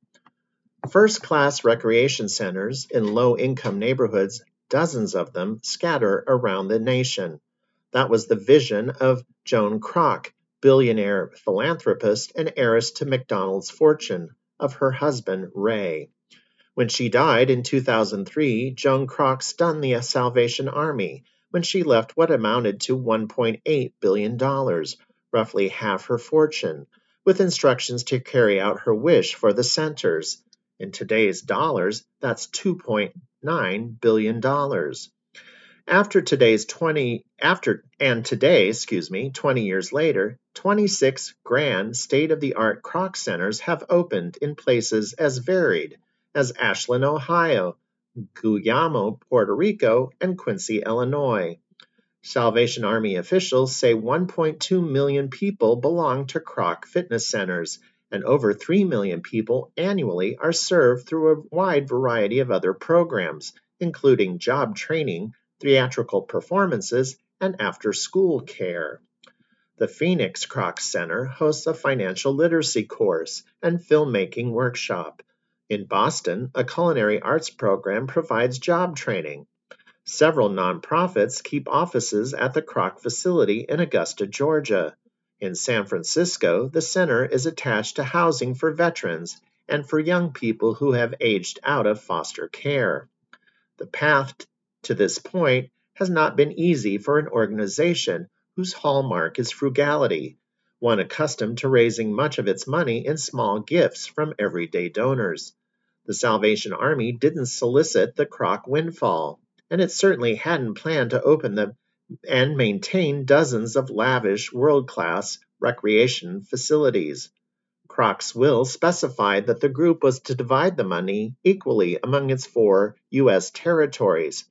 First-class recreation centers in low-income neighborhoods, dozens of them, scatter around the nation. That was the vision of Joan Croc, billionaire philanthropist and heiress to McDonald's fortune, of her husband, Ray. When she died in two thousand three, Joan Croc stunned the Salvation Army when she left what amounted to one point eight billion dollars, roughly half her fortune, with instructions to carry out her wish for the centers. In today's dollars, that's two point nine billion dollars. After today's twenty after and today, excuse me, twenty years later, twenty-six grand state-of-the-art Croc centers have opened in places as varied as Ashland, Ohio, Guayamo, Puerto Rico, and Quincy, Illinois. Salvation Army officials say one point two million people belong to Croc fitness centers, and over three million people annually are served through a wide variety of other programs, including job training, theatrical performances, and after-school care. The Phoenix Croc Center hosts a financial literacy course and filmmaking workshop. In Boston, a culinary arts program provides job training. Several nonprofits keep offices at the Croc facility in Augusta, Georgia. In San Francisco, the center is attached to housing for veterans and for young people who have aged out of foster care. The path to this point has not been easy for an organization whose hallmark is frugality, one accustomed to raising much of its money in small gifts from everyday donors. The Salvation Army didn't solicit the Croc windfall, and it certainly hadn't planned to open the and maintain dozens of lavish, world-class recreation facilities. Croc's will specified that the group was to divide the money equally among its four U S territories.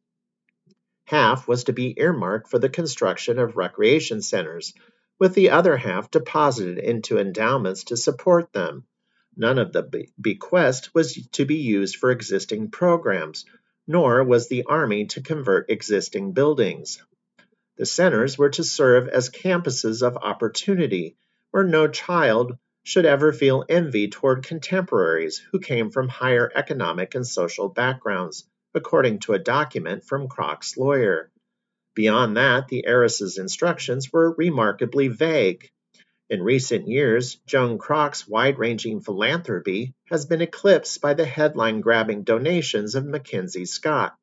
Half was to be earmarked for the construction of recreation centers, with the other half deposited into endowments to support them. None of the be- bequest was to be used for existing programs, nor was the Army to convert existing buildings. The centers were to serve as campuses of opportunity, where no child should ever feel envy toward contemporaries who came from higher economic and social backgrounds, according to a document from Croc's lawyer. Beyond that, the heiress's instructions were remarkably vague. In recent years, Joan Croc's wide-ranging philanthropy has been eclipsed by the headline-grabbing donations of Mackenzie Scott,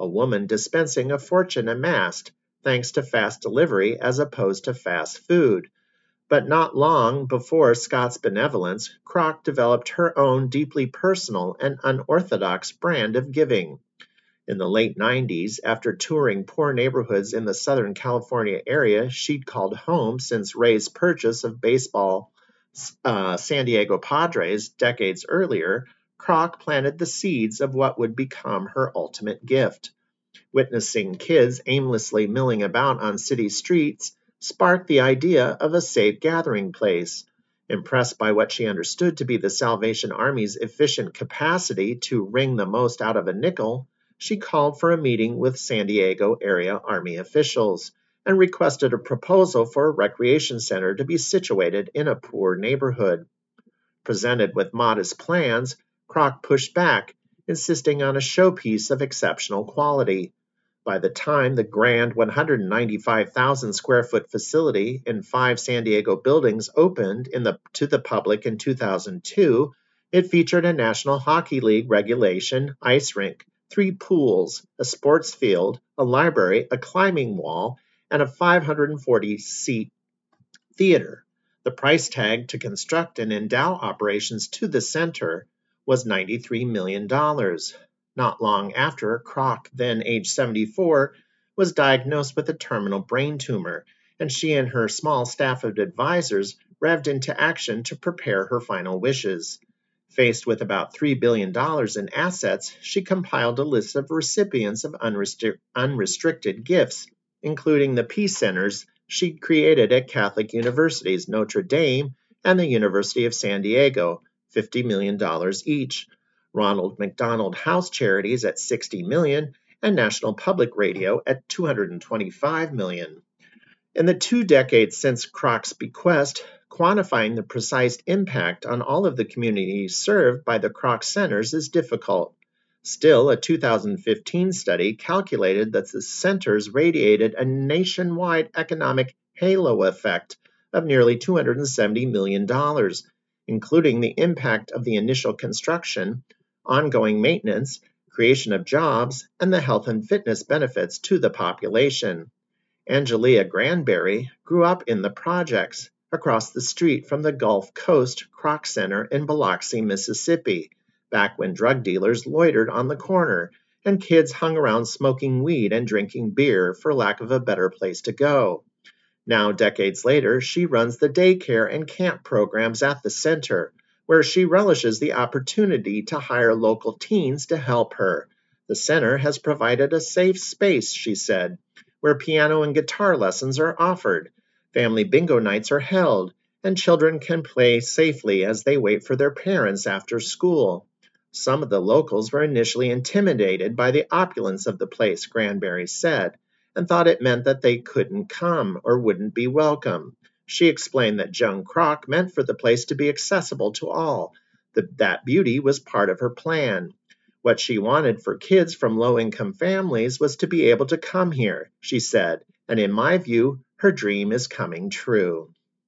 a woman dispensing a fortune amassed thanks to fast delivery as opposed to fast food. But not long before Scott's benevolence, Kroc developed her own deeply personal and unorthodox brand of giving. In the late nineties, after touring poor neighborhoods in the Southern California area she'd called home since Ray's purchase of baseball uh, San Diego Padres decades earlier, Kroc planted the seeds of what would become her ultimate gift. Witnessing kids aimlessly milling about on city streets sparked the idea of a safe gathering place. Impressed by what she understood to be the Salvation Army's efficient capacity to wring the most out of a nickel, she called for a meeting with San Diego area Army officials and requested a proposal for a recreation center to be situated in a poor neighborhood. Presented with modest plans, Kroc pushed back, insisting on a showpiece of exceptional quality. By the time the grand one hundred ninety-five thousand square foot facility in five San Diego buildings opened in the, to the public in two thousand two, it featured a National Hockey League regulation ice rink, three pools, a sports field, a library, a climbing wall, and a five hundred forty seat theater. The price tag to construct and endow operations to the center was ninety-three million dollars. Not long after, Kroc, then age seventy-four, was diagnosed with a terminal brain tumor, and she and her small staff of advisors revved into action to prepare her final wishes. Faced with about three billion dollars in assets, she compiled a list of recipients of unrestri- unrestricted gifts, including the peace centers she'd created at Catholic universities Notre Dame and the University of San Diego, fifty million dollars each, Ronald McDonald House Charities at sixty million dollars, and National Public Radio at two hundred twenty-five million dollars. In the two decades since Kroc's bequest, quantifying the precise impact on all of the communities served by the Kroc centers is difficult. Still, a two thousand fifteen study calculated that the centers radiated a nationwide economic halo effect of nearly two hundred seventy million dollars, including the impact of the initial construction, ongoing maintenance, creation of jobs, and the health and fitness benefits to the population. Angelia Granberry grew up in the projects across the street from the Gulf Coast Kroc Center in Biloxi, Mississippi, back when drug dealers loitered on the corner and kids hung around smoking weed and drinking beer for lack of a better place to go. Now, decades later, she runs the daycare and camp programs at the center, where she relishes the opportunity to hire local teens to help her. The center has provided a safe space, she said, where piano and guitar lessons are offered, family bingo nights are held, and children can play safely as they wait for their parents after school. Some of the locals were initially intimidated by the opulence of the place, Granberry said, and thought it meant that they couldn't come or wouldn't be welcome. She explained that Joan Kroc meant for the place to be accessible to all, that that beauty was part of her plan. What she wanted for kids from low-income families was to be able to come here, she said, and in my view, her dream is coming true.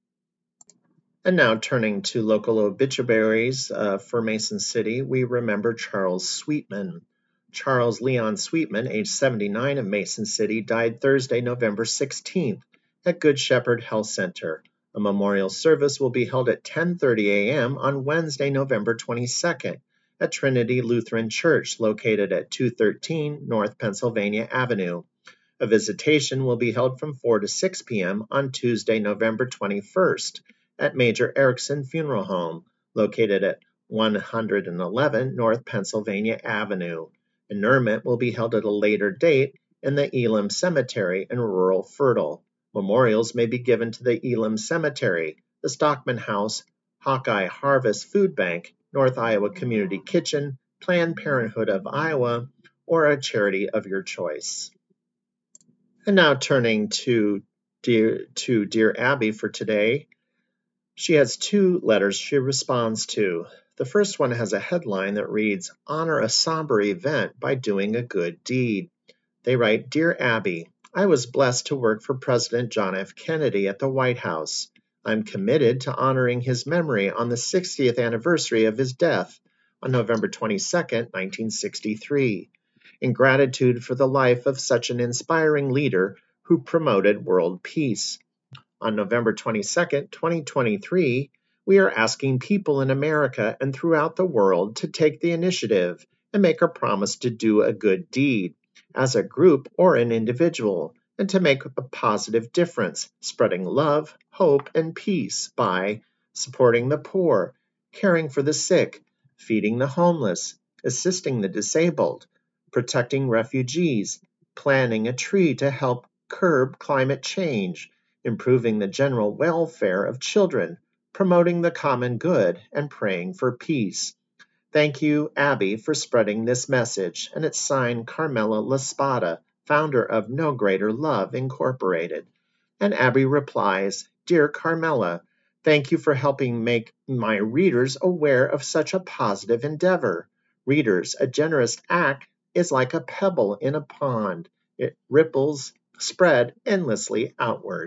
And now turning to local obituaries uh, for Mason City, we remember Charles Sweetman. Charles Leon Sweetman, age seventy-nine, of Mason City, died Thursday, November sixteenth at Good Shepherd Health Center. A memorial service will be held at ten thirty a.m. on Wednesday, November twenty-second at Trinity Lutheran Church, located at two thirteen North Pennsylvania Avenue. A visitation will be held from four to six p.m. on Tuesday, November twenty-first at Major Erickson Funeral Home, located at one eleven North Pennsylvania Avenue. Interment will be held at a later date in the Elam Cemetery in rural Fertile. Memorials may be given to the Elam Cemetery, the Stockman House, Hawkeye Harvest Food Bank, North Iowa Community Kitchen, Planned Parenthood of Iowa, or a charity of your choice. And now turning to Dear, to Dear Abby for today. She has two letters she responds to. The first one has a headline that reads, "Honor a somber event by doing a good deed." They write, "Dear Abby, I was blessed to work for President John F. Kennedy at the White House. I'm committed to honoring his memory on the sixtieth anniversary of his death on November twenty-second, nineteen sixty-three. in gratitude for the life of such an inspiring leader who promoted world peace. On November twenty-second, twenty twenty-three, we are asking people in America and throughout the world to take the initiative and make a promise to do a good deed, as a group or an individual, and to make a positive difference, spreading love, hope, and peace by supporting the poor, caring for the sick, feeding the homeless, assisting the disabled, protecting refugees, planting a tree to help curb climate change, improving the general welfare of children, promoting the common good, and praying for peace. Thank you, Abby, for spreading this message, and it's signed Carmela Laspada, founder of No Greater Love, Incorporated. And Abby replies, Dear Carmela, thank you for helping make my readers aware of such a positive endeavor. Readers, a generous act is like a pebble in a pond. It ripples, spread endlessly outward.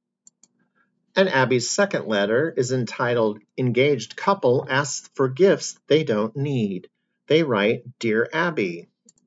And Abby's second letter is entitled Engaged Couple Asks for Gifts They Don't Need. They write, Dear Abby.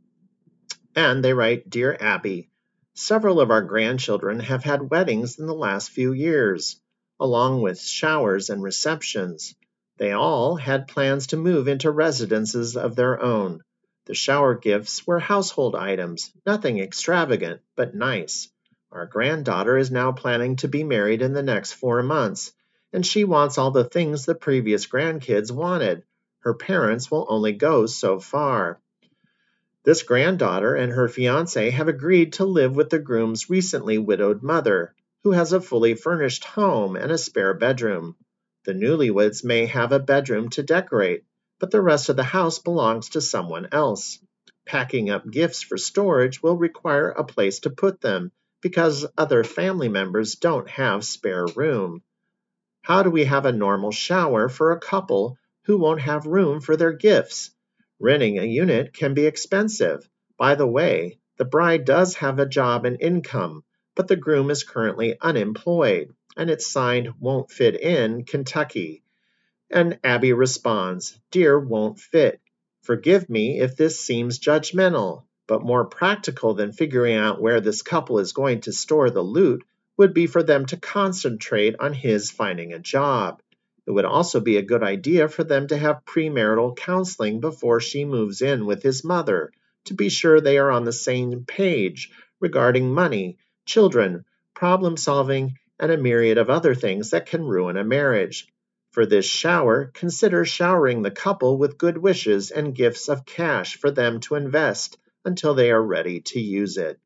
And they write, Dear Abby, several of our grandchildren have had weddings in the last few years, along with showers and receptions. They all had plans to move into residences of their own. The shower gifts were household items, nothing extravagant, but nice. Our granddaughter is now planning to be married in the next four months, and she wants all the things the previous grandkids wanted. Her parents will only go so far. This granddaughter and her fiancé have agreed to live with the groom's recently widowed mother, who has a fully furnished home and a spare bedroom. The newlyweds may have a bedroom to decorate, but the rest of the house belongs to someone else. Packing up gifts for storage will require a place to put them, because other family members don't have spare room. How do we have a normal shower for a couple who won't have room for their gifts? Renting a unit can be expensive. By the way, the bride does have a job and income, but the groom is currently unemployed, and it's signed Won't Fit In, Kentucky. And Abby responds, Dear Won't Fit, forgive me if this seems judgmental, but more practical than figuring out where this couple is going to store the loot would be for them to concentrate on his finding a job. It would also be a good idea for them to have premarital counseling before she moves in with his mother, to be sure they are on the same page regarding money, children, problem solving, and a myriad of other things that can ruin a marriage. For this shower, consider showering the couple with good wishes and gifts of cash for them to invest until they are ready to use it.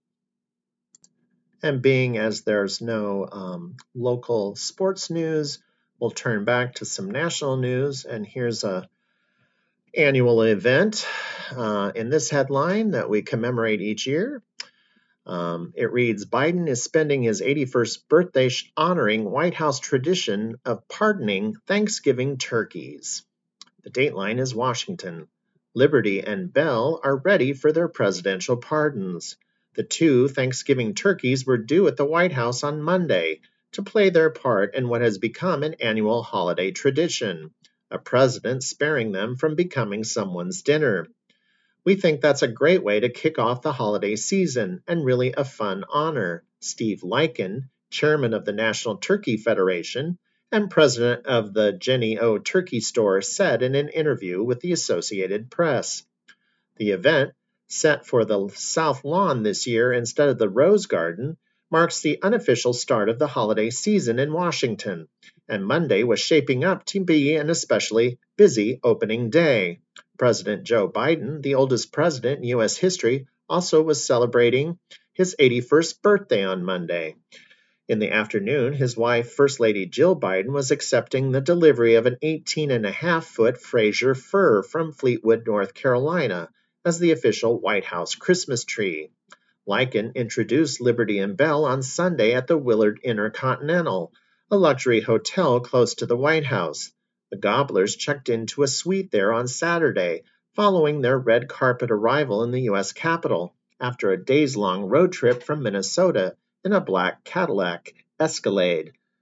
And being as there's no um, local sports news, we'll turn back to some national news. And here's a annual event uh, in this headline that we commemorate each year. Um, it reads, Biden is spending his eighty-first birthday honoring White House tradition of pardoning Thanksgiving turkeys. The dateline is Washington. Liberty and Bell are ready for their presidential pardons. The two Thanksgiving turkeys were due at the White House on Monday to play their part in what has become an annual holiday tradition, a president sparing them from becoming someone's dinner. We think that's a great way to kick off the holiday season and really a fun honor, Steve Lycan, chairman of the National Turkey Federation and president of the Jenny O Turkey Store, said in an interview with the Associated Press. The event, set for the South Lawn this year instead of the Rose Garden, marks the unofficial start of the holiday season in Washington, and Monday was shaping up to be an especially busy opening day. President Joe Biden, the oldest president in U S history, also was celebrating his eighty-first birthday on Monday. In the afternoon, his wife, First Lady Jill Biden, was accepting the delivery of an eighteen and a half foot Fraser fir from Fleetwood, North Carolina, as the official White House Christmas tree. Lycan introduced Liberty and Bell on Sunday at the Willard Intercontinental, a luxury hotel close to the White House. The Gobblers checked into a suite there on Saturday, following their red carpet arrival in the U S Capitol after a days-long road trip from Minnesota in a black Cadillac Escalade.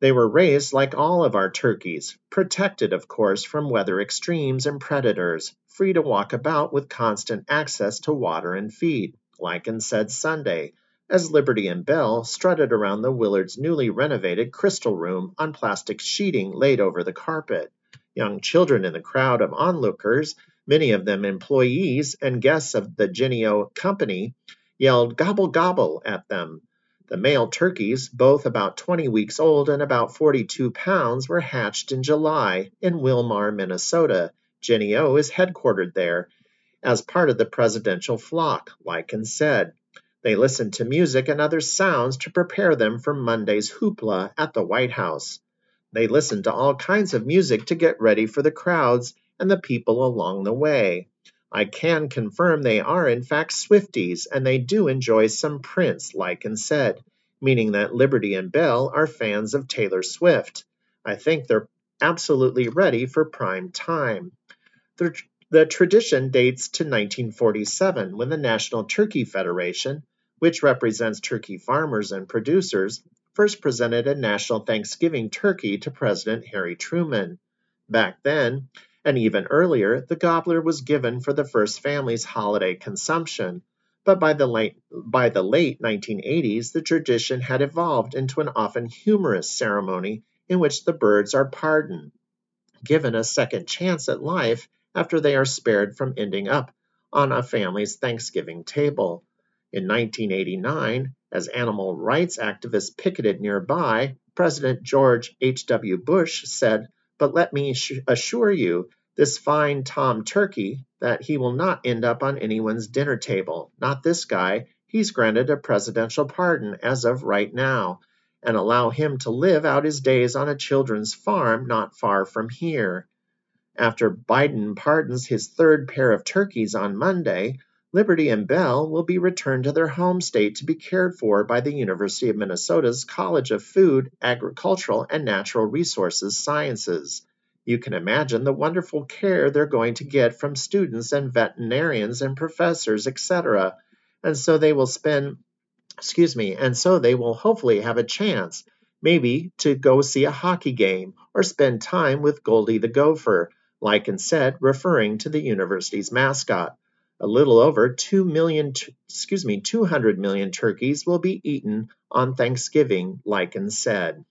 They were raised like all of our turkeys, protected, of course, from weather extremes and predators, free to walk about with constant access to water and feed, like and said Sunday, as Liberty and Belle strutted around the Willards' newly renovated crystal room on plastic sheeting laid over the carpet. Young children in the crowd of onlookers, many of them employees and guests of the Jennie-O Company, yelled gobble gobble at them. The male turkeys, both about twenty weeks old and about forty-two pounds, were hatched in July in Wilmar, Minnesota. Jennie-O is headquartered there as part of the presidential flock, like and said. They listened to music and other sounds to prepare them for Monday's hoopla at the White House. They listened to all kinds of music to get ready for the crowds and the people along the way. I can confirm they are in fact Swifties, and they do enjoy some Prince, like and said, meaning that Liberty and Belle are fans of Taylor Swift. I think they're absolutely ready for prime time. The, the tradition dates to nineteen forty-seven, when the National Turkey Federation, which represents turkey farmers and producers, first presented a national Thanksgiving turkey to President Harry Truman. Back then, and even earlier, the gobbler was given for the first family's holiday consumption, but by the late, by the late nineteen eighties, the tradition had evolved into an often humorous ceremony in which the birds are pardoned, given a second chance at life after they are spared from ending up on a family's Thanksgiving table. In nineteen eighty-nine, as animal rights activists picketed nearby, President George H W Bush said, "But let me assure you, this fine Tom Turkey, that he will not end up on anyone's dinner table. Not this guy. He's granted a presidential pardon as of right now, and allow him to live out his days on a children's farm not far from here." After Biden pardons his third pair of turkeys on Monday, Liberty and Belle will be returned to their home state to be cared for by the University of Minnesota's College of Food, Agricultural, and Natural Resources Sciences. You can imagine the wonderful care they're going to get from students and veterinarians and professors, et cetera. And so they will spend, excuse me, and so they will hopefully have a chance, maybe to go see a hockey game or spend time with Goldie the Gopher, like and said, referring to the university's mascot. A little over two million, excuse me, two hundred million turkeys will be eaten on Thanksgiving, like and said.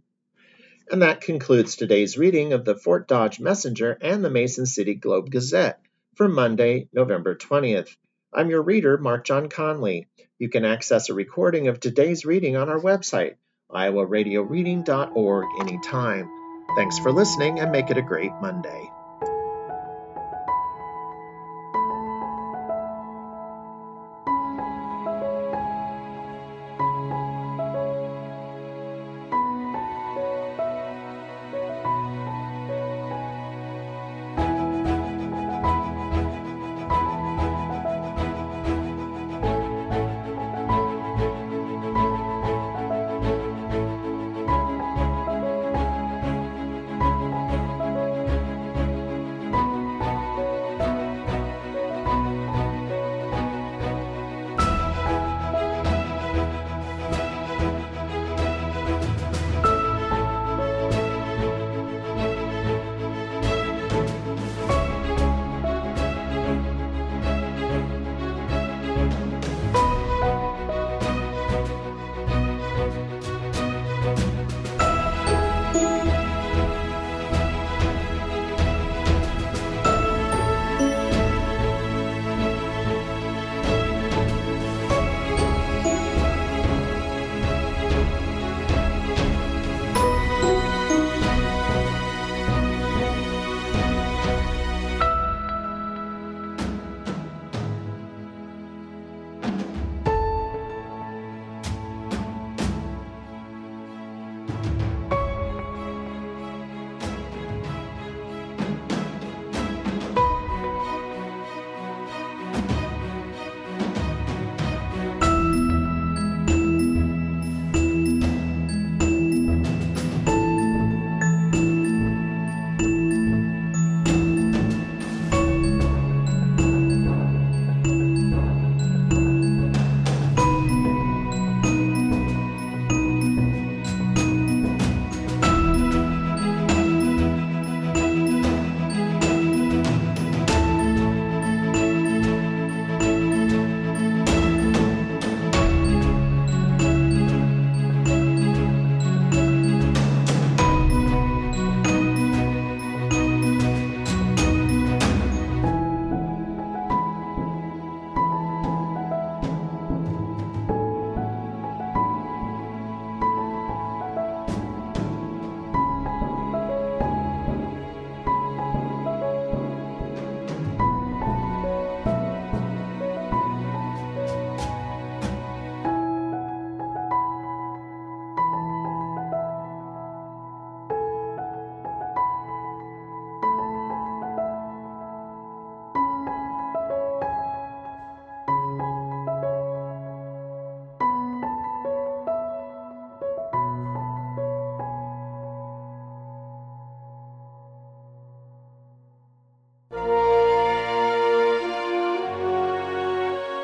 And that concludes today's reading of the Fort Dodge Messenger and the Mason City Globe Gazette for Monday, November twentieth. I'm your reader, Mark John Conley. You can access a recording of today's reading on our website, iowa radio reading dot org, anytime. Thanks for listening, and make it a great Monday.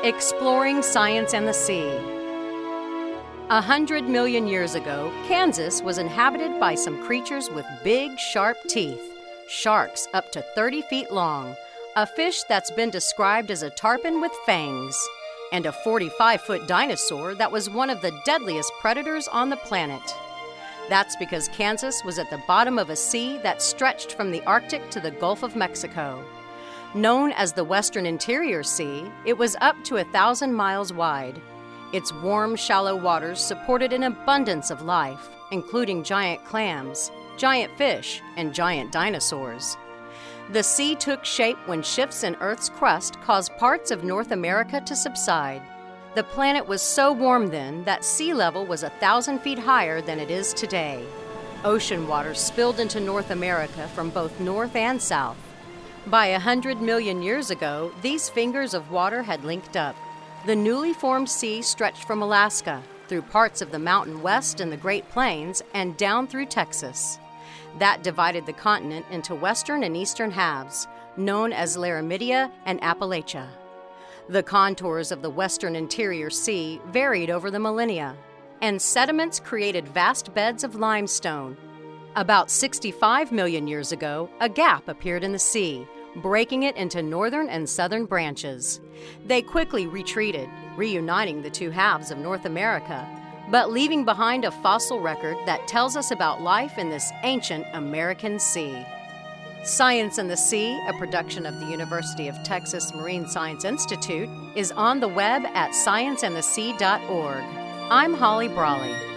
Exploring Science and the Sea. A hundred million years ago, Kansas was inhabited by some creatures with big, sharp teeth. Sharks up to thirty feet long, a fish that's been described as a tarpon with fangs, and a forty-five foot dinosaur that was one of the deadliest predators on the planet. That's because Kansas was at the bottom of a sea that stretched from the Arctic to the Gulf of Mexico. Known as the Western Interior Sea, it was up to a thousand miles wide. Its warm, shallow waters supported an abundance of life, including giant clams, giant fish, and giant dinosaurs. The sea took shape when shifts in Earth's crust caused parts of North America to subside. The planet was so warm then that sea level was a thousand feet higher than it is today. Ocean water spilled into North America from both north and south. By a hundred million years ago, these fingers of water had linked up. The newly formed sea stretched from Alaska, through parts of the Mountain West and the Great Plains, and down through Texas. That divided the continent into western and eastern halves, known as Laramidia and Appalachia. The contours of the Western Interior Sea varied over the millennia, and sediments created vast beds of limestone. About sixty-five million years ago, a gap appeared in the sea, breaking it into northern and southern branches. They quickly retreated, reuniting the two halves of North America, but leaving behind a fossil record that tells us about life in this ancient American sea. Science and the Sea, a production of the University of Texas Marine Science Institute, is on the web at science and the sea dot org. I'm Holly Brawley.